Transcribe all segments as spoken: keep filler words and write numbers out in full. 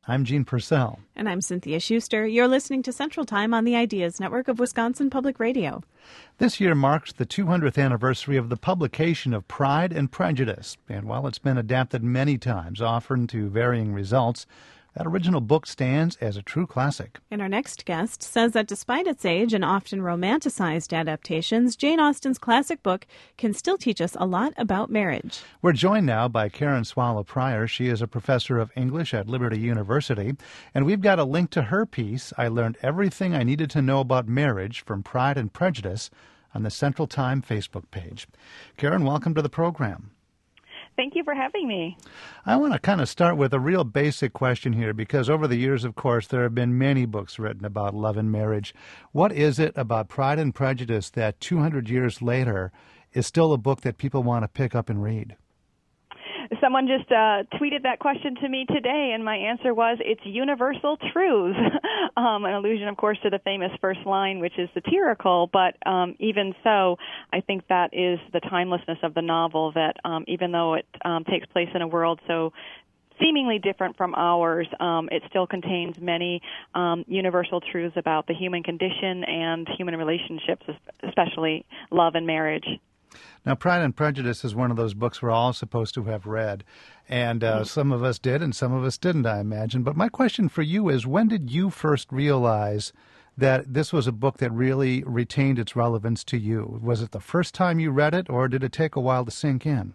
I'm Gene Purcell. And I'm Cynthia Schuster. You're listening to Central Time on the Ideas Network of Wisconsin Public Radio. This year marks the two hundredth anniversary of the publication of Pride and Prejudice. And while it's been adapted many times, often to varying results, that original book stands as a true classic. And our next guest says that despite its age and often romanticized adaptations, Jane Austen's classic book can still teach us a lot about marriage. We're joined now by Karen Swallow Prior. She is a professor of English at Liberty University. And we've got a link to her piece, I Learned Everything I Needed to Know About Marriage from Pride and Prejudice, on the Central Time Facebook page. Karen, welcome to the program. Thank you for having me. I want to kind of start with a real basic question here, because over the years, of course, there have been many books written about love and marriage. What is it about Pride and Prejudice that two hundred years later is still a book that people want to pick up and read? Someone just uh, tweeted that question to me today, and my answer was, it's universal truths. um, an allusion, of course, to the famous first line, which is satirical, but um, even so, I think that is the timelessness of the novel, that um, even though it um, takes place in a world so seemingly different from ours, um, it still contains many um, universal truths about the human condition and human relationships, especially love and marriage. Now, Pride and Prejudice is one of those books we're all supposed to have read, and uh, mm-hmm. some of us did and some of us didn't, I imagine. But my question for you is, when did you first realize that this was a book that really retained its relevance to you? Was it the first time you read it, or did it take a while to sink in?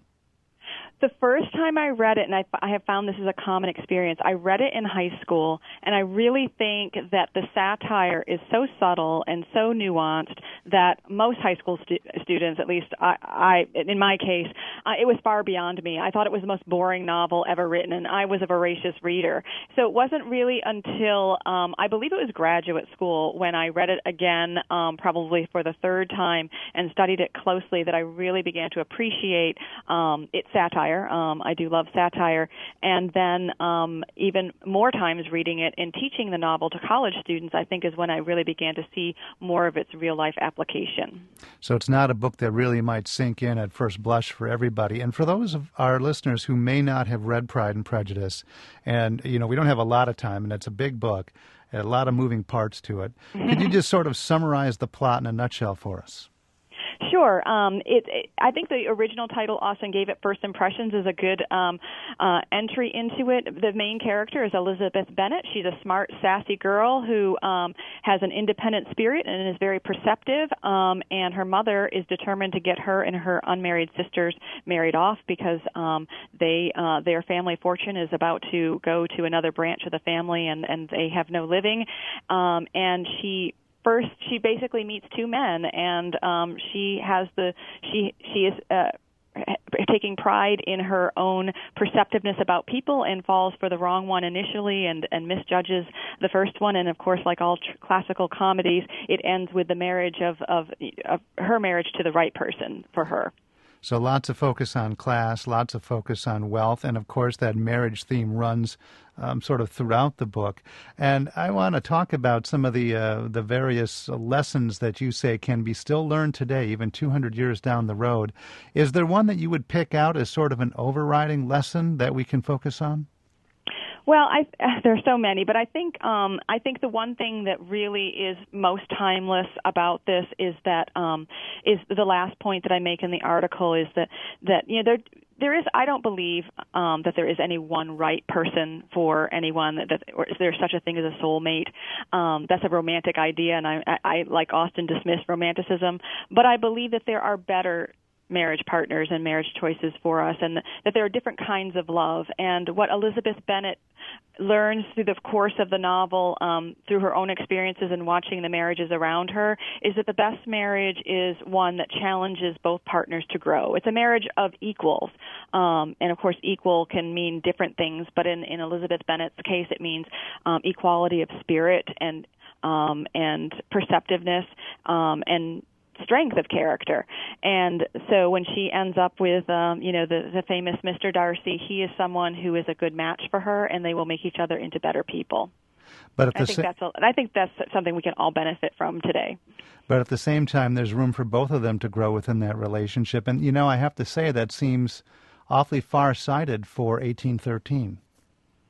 The first time I read it, and I, I have found this is a common experience, I read it in high school, and I really think that the satire is so subtle and so nuanced that most high school stu- students, at least I, I in my case, uh, it was far beyond me. I thought it was the most boring novel ever written, and I was a voracious reader. So it wasn't really until, um, I believe it was graduate school, when I read it again, um, probably for the third time, and studied it closely, that I really began to appreciate um, its satire. Um, I do love satire. And then um, even more times reading it and teaching the novel to college students, I think, is when I really began to see more of its real-life application. So it's not a book that really might sink in at first blush for everybody. And for those of our listeners who may not have read Pride and Prejudice, and, you know, we don't have a lot of time, and it's a big book, a lot of moving parts to it, could you just sort of summarize the plot in a nutshell for us? Sure. Um, it, it, I think the original title, Austen gave it First Impressions, is a good um, uh, entry into it. The main character is Elizabeth Bennet. She's a smart, sassy girl who um, has an independent spirit and is very perceptive, um, and her mother is determined to get her and her unmarried sisters married off because um, they uh, their family fortune is about to go to another branch of the family, and, and they have no living. Um, and she First, she basically meets two men, and um, she has the she she is uh, taking pride in her own perceptiveness about people, and falls for the wrong one initially, and, and misjudges the first one. And of course, like all tr- classical comedies, it ends with the marriage of, of of her marriage to the right person for her. So lots of focus on class, lots of focus on wealth, and of course that marriage theme runs um, sort of throughout the book. And I want to talk about some of the uh, the various lessons that you say can be still learned today, even two hundred years down the road. Is there one that you would pick out as sort of an overriding lesson that we can focus on? Well, I, there are so many, but I think um, I think the one thing that really is most timeless about this is that um, is the last point that I make in the article is that that you know there there is I don't believe um, that there is any one right person for anyone, that, that or is there such a thing as a soulmate. Um, that's a romantic idea, and I, I, I like Austen dismissed romanticism, but I believe that there are better marriage partners and marriage choices for us, and that there are different kinds of love. And what Elizabeth Bennet learns through the course of the novel, um, through her own experiences and watching the marriages around her, is that the best marriage is one that challenges both partners to grow. It's a marriage of equals. Um, and, of course, equal can mean different things, but in, in Elizabeth Bennet's case, it means um, equality of spirit and um, and perceptiveness um, and strength of character. And so when she ends up with, um, you know, the, the famous Mister Darcy, he is someone who is a good match for her, and they will make each other into better people. But at I the think sa- that's a, I think that's something we can all benefit from today. But at the same time, there's room for both of them to grow within that relationship. And, you know, I have to say that seems awfully far-sighted for eighteen thirteen.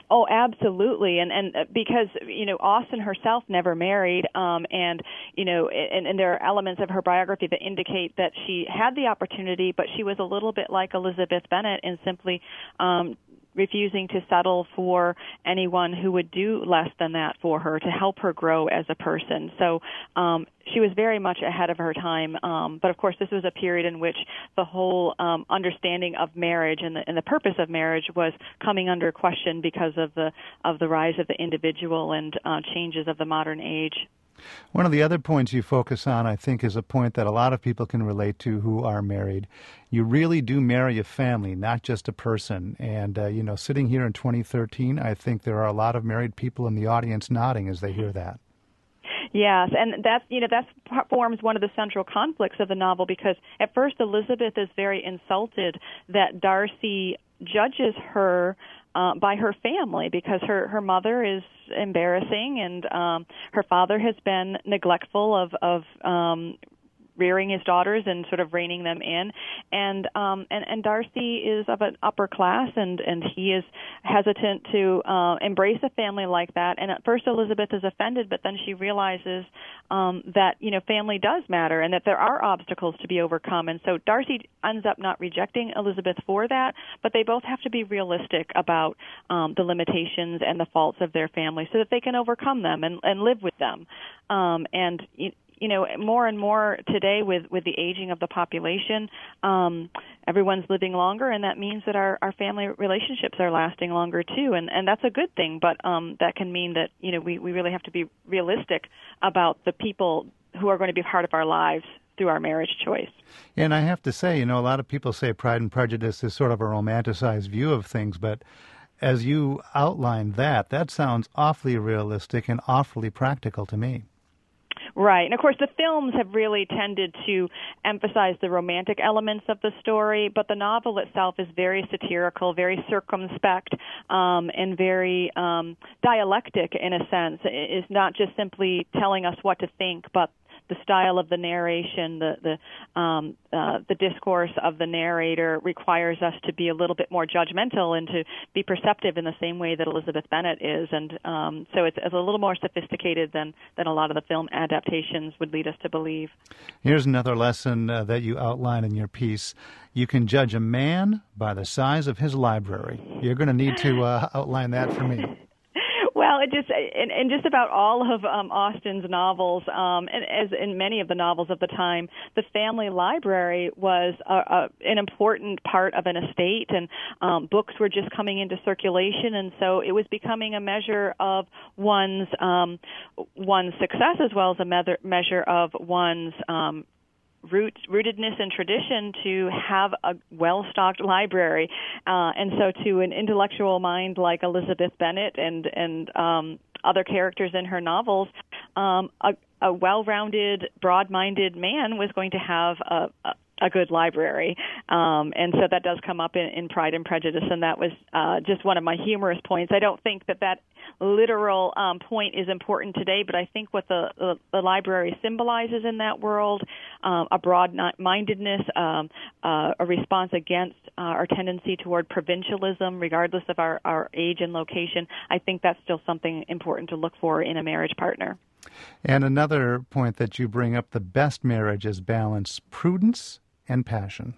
Oh, absolutely, and and because you know Austen herself never married, um, and you know, and, and there are elements of her biography that indicate that she had the opportunity, but she was a little bit like Elizabeth Bennet in simply um, refusing to settle for anyone who would do less than that for her to help her grow as a person. So um, she was very much ahead of her time. Um, but of course, this was a period in which the whole um, understanding of marriage and the, and the purpose of marriage was coming under question because of the of the rise of the individual and uh, changes of the modern age. One of the other points you focus on, I think, is a point that a lot of people can relate to who are married. You really do marry a family, not just a person. And, uh, you know, sitting here in twenty thirteen, I think there are a lot of married people in the audience nodding as they hear that. Yes, and that's you know that forms one of the central conflicts of the novel, because at first Elizabeth is very insulted that Darcy judges her Uh, by her family, because her, her mother is embarrassing and um, her father has been neglectful of, of um, rearing his daughters and sort of reining them in. And um, and, and Darcy is of an upper class, and, and he is hesitant to uh, embrace a family like that. And at first Elizabeth is offended, but then she realizes um, that, you know, family does matter and that there are obstacles to be overcome. And so Darcy ends up not rejecting Elizabeth for that, but they both have to be realistic about um, the limitations and the faults of their family so that they can overcome them and, and live with them. Um, and you, You know, more and more today with, with the aging of the population, um, everyone's living longer, and that means that our, our family relationships are lasting longer too, and, and that's a good thing, but um, that can mean that, you know, we, we really have to be realistic about the people who are going to be part of our lives through our marriage choice. And I have to say, you know, a lot of people say Pride and Prejudice is sort of a romanticized view of things, but as you outlined that, that sounds awfully realistic and awfully practical to me. Right. And, of course, the films have really tended to emphasize the romantic elements of the story, but the novel itself is very satirical, very circumspect, um, and very um, dialectic in a sense. It's not just simply telling us what to think, but the style of the narration, the the um, uh, the discourse of the narrator requires us to be a little bit more judgmental and to be perceptive in the same way that Elizabeth Bennet is, and um, so it's, it's a little more sophisticated than than a lot of the film adaptations would lead us to believe. Here's another lesson uh, that you outline in your piece. You can judge a man by the size of his library. You're going to need to uh, outline that for me. Well, it just in, in just about all of um, Austen's novels, um, and as in many of the novels of the time, the family library was a, a, an important part of an estate, and um, books were just coming into circulation, and so it was becoming a measure of one's um, one's success as well as a me- measure of one's um, root, rootedness and tradition to have a well-stocked library. Uh, and so to an intellectual mind like Elizabeth Bennet and, and um, other characters in her novels, um, a, a well-rounded, broad-minded man was going to have a, a a good library. Um, and so that does come up in, in Pride and Prejudice, and that was uh, just one of my humorous points. I don't think that that literal um, point is important today, but I think what the, the, the library symbolizes in that world, um, a broad-mindedness, um, uh, a response against uh, our tendency toward provincialism, regardless of our, our age and location, I think that's still something important to look for in a marriage partner. And another point that you bring up, the best marriage is balance prudence and passion.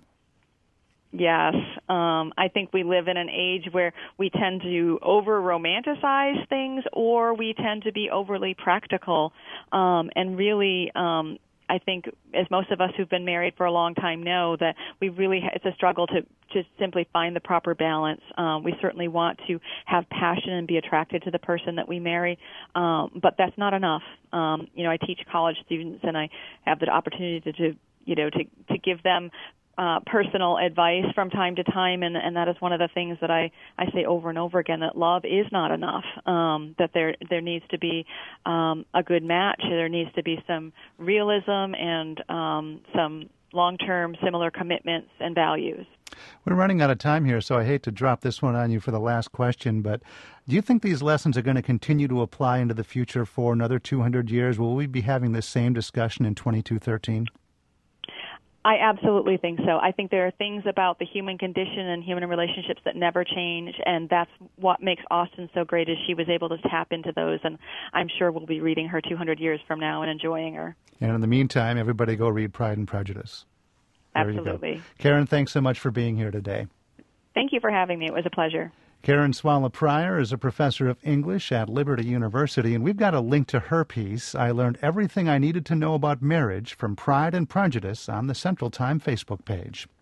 Yes. Um, I think we live in an age where we tend to over-romanticize things, or we tend to be overly practical. Um, and really, um, I think, as most of us who've been married for a long time know, that we really it's a struggle to to simply find the proper balance. Um, we certainly want to have passion and be attracted to the person that we marry, um, but that's not enough. Um, you know, I teach college students, and I have the opportunity to, to you know, to to give them Uh, personal advice from time to time, and, and that is one of the things that I, I say over and over again, that love is not enough, um, that there there needs to be um, a good match, there needs to be some realism and um, some long-term similar commitments and values. We're running out of time here, so I hate to drop this one on you for the last question, but do you think these lessons are going to continue to apply into the future for another two hundred years? Will we be having this same discussion in twenty-two thirteen? I absolutely think so. I think there are things about the human condition and human relationships that never change, and that's what makes Austen so great is she was able to tap into those, and I'm sure we'll be reading her two hundred years from now and enjoying her. And in the meantime, everybody go read Pride and Prejudice. There Absolutely. You go. Karen, thanks so much for being here today. Thank you for having me. It was a pleasure. Karen Swallow Prior is a professor of English at Liberty University, and we've got a link to her piece, I Learned Everything I Needed to Know About Marriage from Pride and Prejudice, on the Central Time Facebook page.